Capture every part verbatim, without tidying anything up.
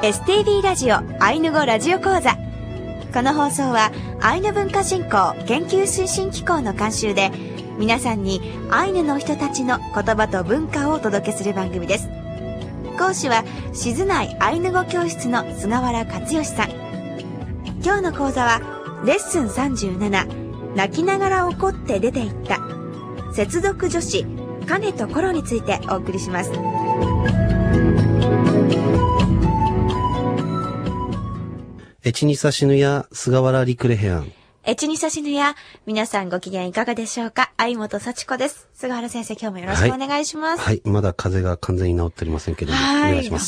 エスティービー ラジオアイヌ語ラジオ講座。この放送はアイヌ文化振興研究推進機構の監修で、皆さんにアイヌの人たちの言葉と文化をお届けする番組です。講師は静内アイヌ語教室の菅原克義さん。今日の講座はレッスンさんじゅうなな、泣きながら怒って出て行った接続助詞カネとコロについてお送りします。 エチニサシヌや菅原リクレヘアン。 エチニサシヌや、皆さんご機嫌いかがでしょうか。相本幸子です。菅原先生、今日もよろしくお願いします。 はい、はい、まだ風邪が完全に治っておりませんけども、お願いします。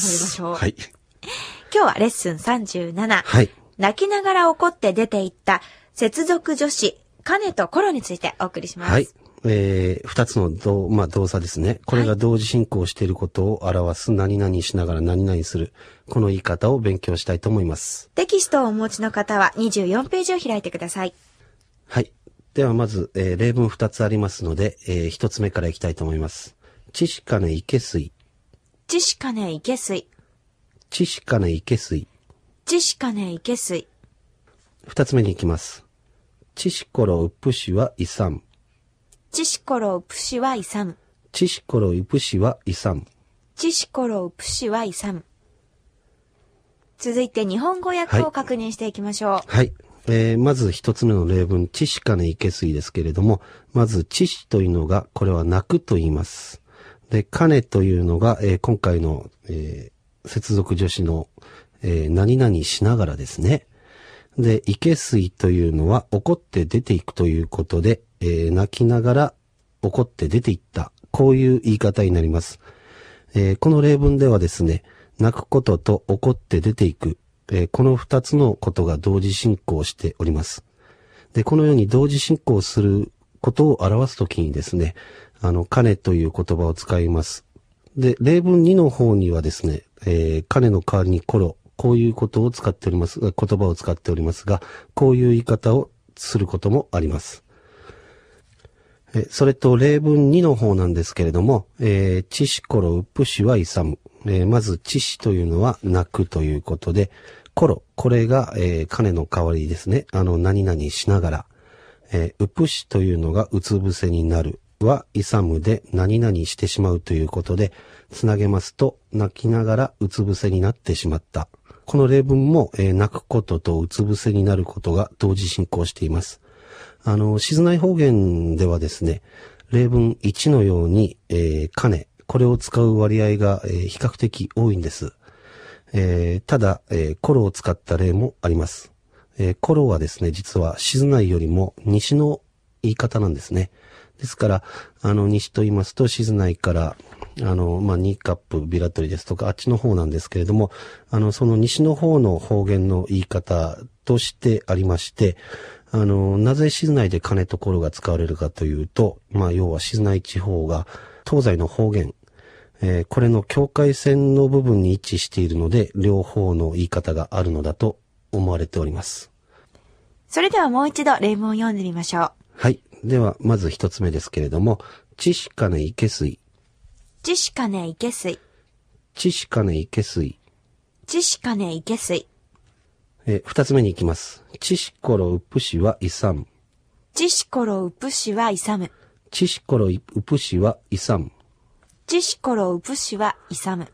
はい。今日はレッスンさんじゅうなな、 はい、 泣きながら怒って出て行った接続助詞カネとコロについてお送りします。 はい。えー、二つの動、まあ、動作ですね。これが同時進行していることを表す、何々しながら何々する。この言い方を勉強したいと思います。 テキストをお持ちの方はにじゅうよんページを開いてください。 はい。ではまず、えー、例文二つありますので、えー、一つ目からいきたいと思います。ちしかねいけすい。 ちしかねいけすい。 ちしかねいけすい。 ちしかねいけすい。 二つ目に行きます。ちしころうぷしはいさん。 ちしころうぷしはいさむ。 ちしころうぷしはいさん。 ちしころうぷしはいさむ。続いて日本語訳を確認していきましょう。 はい。はい、えー、まず一つ目の例文、ちしかねいけすいですけれども、まずちしというのが、これは泣くと言います。で、かねというのが、えー、今回の、えー、接続助詞の、えー、何々しながらですね。で、いけすいというのは怒って出ていくということで、えー、泣きながら怒って出ていった。こういう言い方になります。えー、この例文ではですね、泣くことと怒って出ていく、えー、この二つのことが同時進行しております。で、このように同時進行することを表すときにですね、あの、かねという言葉を使います。で、例文にの方にはですね、えー、かねの代わりにコロ、こういうことを使っております、言葉を使っておりますが、こういう言い方をすることもあります。えそれと例文にの方なんですけれども、えー、ちしころうぷしはいさむ。えー、まず、ちしというのは泣くということで、ころ、これが、えー、かねの代わりですね。あの、何々しながら。えー、うぷしというのがうつ伏せになる。は、いさむで何々してしまうということで、つなげますと、泣きながらうつ伏せになってしまった。この例文も、えー、泣くこととうつ伏せになることが同時進行しています。あの、静内方言ではですね、例文いちのように、えー、かね、これを使う割合が、えー、比較的多いんです。えー、ただ、えー、コロを使った例もあります。えー、コロはですね、実は静内よりも西の言い方なんですね。ですから、あの、西と言いますと、静内から、あの、まあ、ニーカップ、ビラトリですとか、あっちの方なんですけれども、あの、その西の方の方言の言い方としてありまして、あの、なぜ静内で金とコロが使われるかというと、まあ、要は静内地方が東西の方言、えー、これの境界線の部分に位置しているので、両方の言い方があるのだと思われております。 それではもう一度例文を読んでみましょう。 はい。では、まず一つ目ですけれども、ちしかねいけすい。 ちしかねいけすい。 ちしかねいけすい。 ちしかねいけすい。 え、二つ目に行きます。ちしころうぷしはいさむ。 ちしころうぷしはいさむ。 ちしころうぷしはいさむ。 ちしころうぷしはいさむ。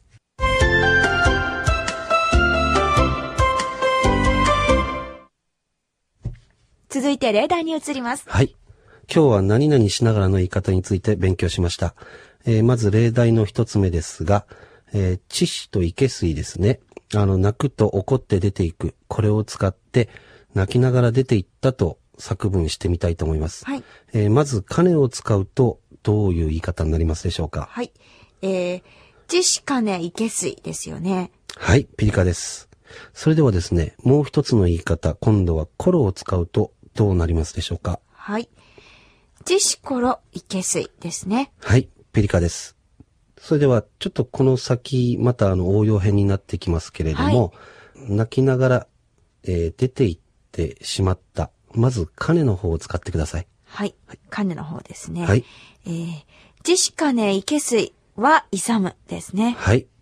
続いて例題に移ります。 はい。今日は何々しながらの言い方について勉強しました。えー、まず例題の一つ目ですが、えー、ちしといけすいですね。あの、泣くと怒って出ていく。これを使って、泣きながら出ていったと作文してみたいと思います。 はい。 えー、まず、かねを使うと、どういう言い方になりますでしょうか？ はい。えー、ちしかねいけすいですよね。 はい、ピリカです。それではですね、もう一つの言い方、今度はコロを使うと、どうなりますでしょうか？ はい。ちしころいけすいですね。 はい、ピリカです。それでは、ちょっとこの先、またあの応用編になってきますけれども、はい、泣きながら、えー、出て行ってしまった。まず、かねの方を使ってください。 はい。かねの方ですね。 はい。 えー、ちしかねいけすいはいさむですね。 はい。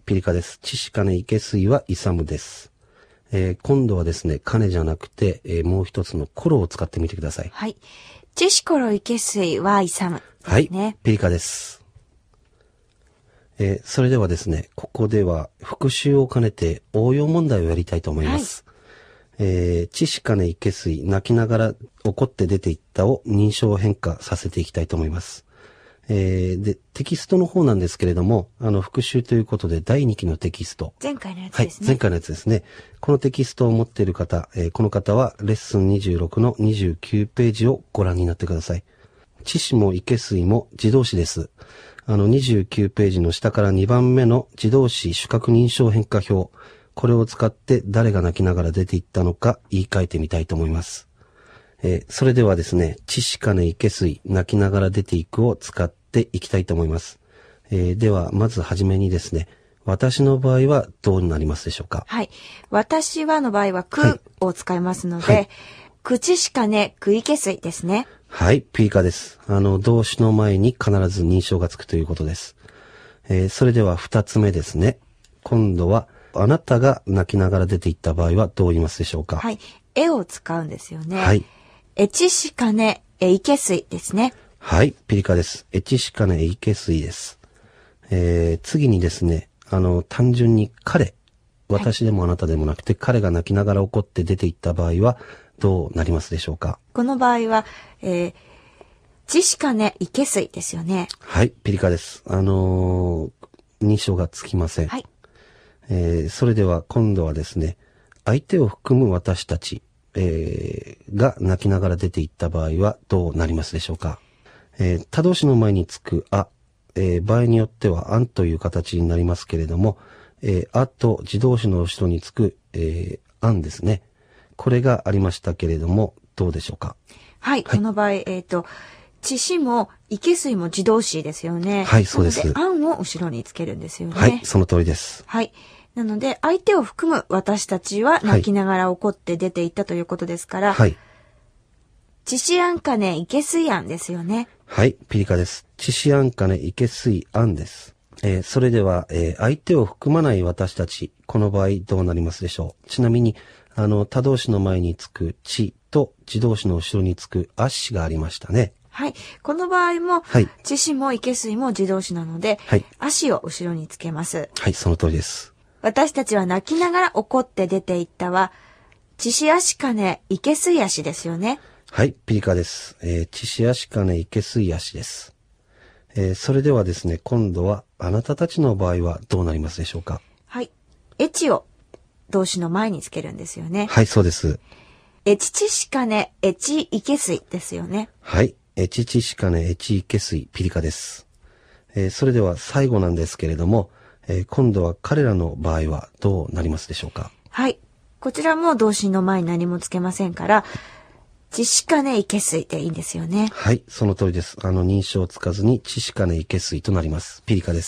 ピリカです。チシカネイケスイはイサムです。えー、今度はですね、カネじゃなくて、えー、もう一つのコロを使ってみてください。 はい。チシコロイケスイはイサムですね。 はい。ピリカです。えー、それではですね、ここでは復習を兼ねて応用問題をやりたいと思います。はい、えー、チシカネイケスイ、泣きながら怒って出ていったを認証変化させていきたいと思います。えー、で、テキストの方なんですけれども、あの、復習ということで、だいにきのテキスト。 前回のやつですね。 はい、前回のやつですね。このテキストを持っている方、えー、この方は、レッスンにじゅうろくのにじゅうきゅうページをご覧になってください。知詞もイケスイも自動詞です。あの、にじゅうきゅうページの下からにばんめの自動詞主格認証変化表。これを使って誰が泣きながら出ていったのか言い換えてみたいと思います。えー、それではですね、チシカネイケスイ、泣きながら出ていくを使っていきたいと思います。えー、では、まずはじめにですね、私の場合はどうなりますでしょうか？ はい。私はの場合はくを使いますので、はい、くチシカネクイケスイですね。 はい、ピーカです。あの、動詞の前に必ず認証がつくということです。えー、それでは二つ目ですね。今度は、あなたが泣きながら出ていった場合はどう言いますでしょうか？ はい。えを使うんですよね。 はい。 エチシカネエイケスイですね。 はい、ピリカです。エチシカネエイケスイです。えー、次にですね、あの、単純に彼、私でもあなたでもなくて、はい、彼が泣きながら怒って出ていった場合はどうなりますでしょうか？ この場合は、えー、チシカネイケスイですよね。 はい、ピリカです。あのー、認証がつきません。 はい。 えー、それでは今度はですね、相手を含む私たち、えー、が泣きながら出ていった場合はどうなりますでしょうか？えー、他動詞の前につくあ、えー、場合によってはあんという形になりますけれども、えー、あと自動詞の後ろにつく、えー、あんですね。これがありましたけれども、どうでしょうか？ はい、はい、この場合、えっと、知詞もイケスイも自動詞ですよね。 はい、そうです。 なので、あんを後ろにつけるんですよね。 はい、その通りです。 はい。なので、相手を含む私たちは泣きながら怒って出ていったということですから、はい。チシアンカネイケスイアンですよね。 はい、ピリカです。チシアンカネイケスイアンです。えー、それでは、えー、相手を含まない私たち、この場合どうなりますでしょう？ちなみに、あの、他動詞の前につくチと自動詞の後ろにつくアッシがありましたね。 はい。この場合も、はい、チシもイケスイも自動詞なので、はい、アシを後ろにつけます。 はい、その通りです。 私たちは泣きながら怒って出ていったは、チシアシカネイケスイアシですよね。 はい、ピリカです。えー、チシアシカネイケスイアシです。えー、それではですね、今度はあなたたちの場合はどうなりますでしょうか？ はい。エチを動詞の前につけるんですよね。 はい、そうです。 エチチシカネエチイケスイですよね。 はい。エチチシカネエチイケスイピリカです。えー、それでは最後なんですけれども、えー、今度は彼らの場合はどうなりますでしょうか？ はい。こちらも動詞の前に何もつけませんから、チシカネイケスイでいいんですよね。 はい、その通りです。あの認証をつかずにチシカネイケスイとなります。ピリカです。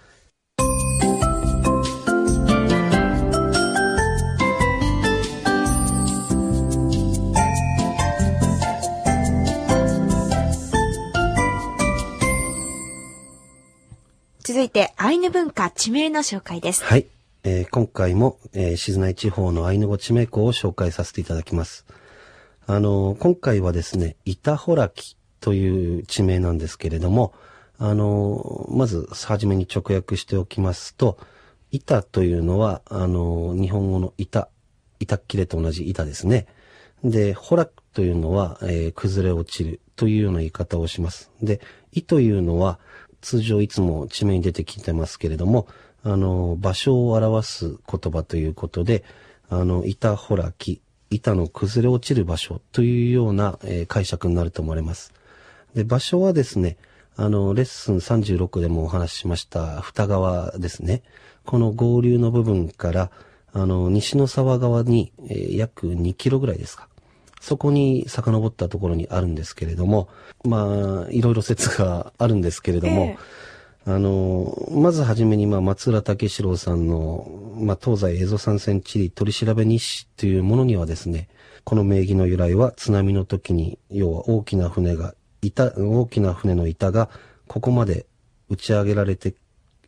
続いて、アイヌ文化地名の紹介です。 はい。えー、今回も、えー、静内地方のアイヌ語地名校を紹介させていただきます。あのー、今回はですね、イタホラキという地名なんですけれども、あのー、まず、はじめに直訳しておきますと、イタというのは、あのー、日本語のイタ、イタッキレと同じイタですね。で、ホラクというのは、えー、崩れ落ちるというような言い方をします。で、イというのは、通常いつも地名に出てきてますけれども、あの、場所を表す言葉ということで、あの、板ほらき、板の崩れ落ちる場所というような、えー、解釈になると思われます。で、場所はですね、あの、レッスンさんじゅうろくでもお話ししました二川ですね。この合流の部分から、あの、西の沢側に、えー、約にキロぐらいですか。そこに遡ったところにあるんですけれども、まあ、いろいろ説があるんですけれども、えー、あの、まずはじめに、まあ、松浦武四郎さんの、まあ、東西蝦夷三線地理取調べ日誌というものにはですね、この名義の由来は津波の時に、要は大きな船が、板、大きな船の板がここまで打ち上げられて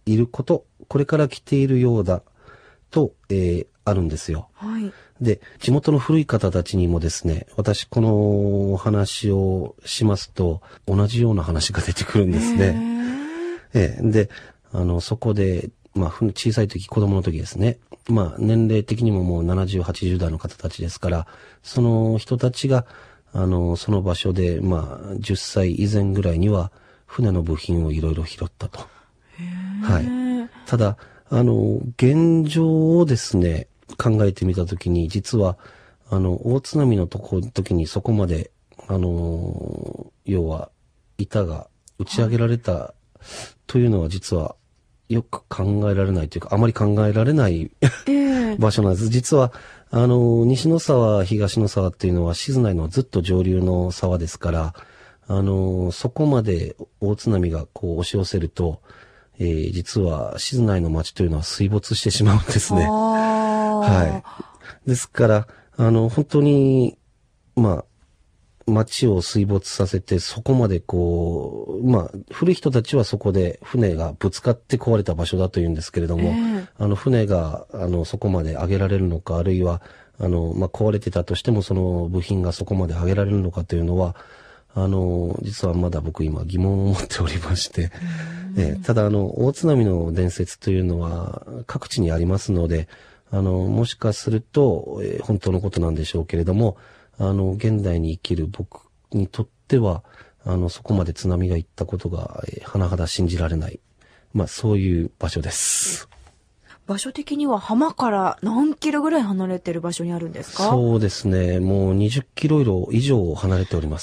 いること、これから来ているようだと、えー、あるんですよ。 はい。で、 地元の古い方たちにもですね、私このお話をしますと、同じような話が出てくるんですね。えー、で、あの、そこで、まあ、小さい時、子供の時ですね。まあ、年齢的にももうななじゅう、はちじゅう代の方たちですから、その人たちが、あの、その場所で、まあ、じゅっさい以前ぐらいには、船の部品をいろいろ拾ったと。はい。ただ、あの、現状をですね、考えてみたときに、実は、あの、大津波のとこ、時にそこまで、あの、要は、板が打ち上げられたというのは実は、よく考えられないというか、あまり考えられない場所なんです。実は、あの、西の沢、東の沢っていうのは、静内のずっと上流の沢ですから、あの、そこまで大津波がこう押し寄せると、えー、実は静内の町というのは水没してしまうんですね。はい。ですから、あの、本当に、まあ、町を水没させて、そこまでこう、まあ、古い人たちはそこで船がぶつかって壊れた場所だというんですけれども、えー、あの、船が、あの、そこまで上げられるのか、あるいは、あの、まあ、壊れてたとしても、その部品がそこまで上げられるのかというのは、あの、実はまだ僕今疑問を持っておりまして、えー、ただあの、大津波の伝説というのは各地にありますので、あの、もしかすると、えー、本当のことなんでしょうけれども、あの、現代に生きる僕にとっては、あの、そこまで津波が行ったことが、えー、甚だ信じられない。まあ、そういう場所です。 場所的には浜から何キロぐらい離れてる場所にあるんですか？ そうですね。もうにじゅっキロ以上離れております。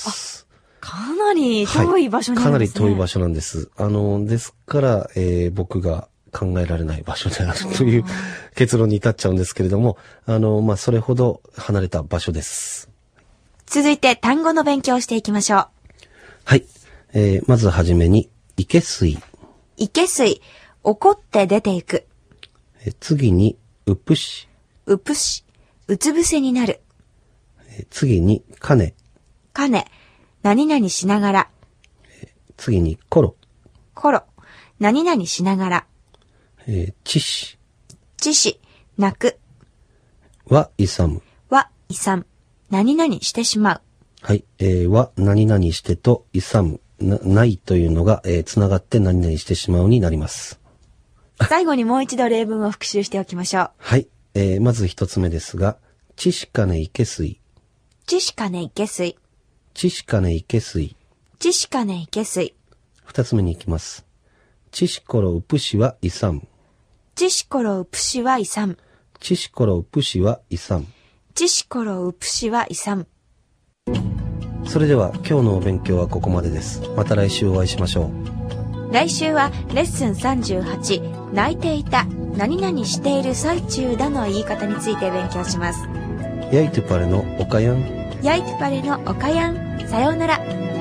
かなり遠い場所なんですね。はい、かなり遠い場所なんです。あの、ですから、えー、僕が考えられない場所であるという結論に至っちゃうんですけれども、あの、まあ、それほど離れた場所です。 続いて単語の勉強をしていきましょう。 はい。えー、まずはじめに、いけすい。 いけすい、怒って出ていく。 えー、次に、うぷし。 うぷし、うつぶせになる。 えー、次に、かね。 かね、何々しながら。 えー、次に、ころ。 ころ、何々しながら。 えー、ちし。 ちし、泣く。 は、いさむ。 は、いさむ。何々してしまう。 はい。えー、は、何々してと、いさむ。な、ないというのが、えー、つながって何々してしまうになります。 最後にもう一度例文を復習しておきましょう。 はい。えー、まず一つ目ですが、ちしかねいけすい。 ちしかねいけすい。 ちしかねいけすい。 ちしかねいけすい。 二つ目に行きます。ちしころうぷしはいさむ。 ちしころうぷしはいさむ。 ちしころうぷしはいさむ。 ちしころうぷしはいさむ。 それでは今日のお勉強はここまでです。また来週お会いしましょう。来週はレッスンさんじゅうはち、泣いていた、何々している最中だの言い方について勉強します。 やいとぱれのおかやん。 やいとぱれのおかやん。さようなら。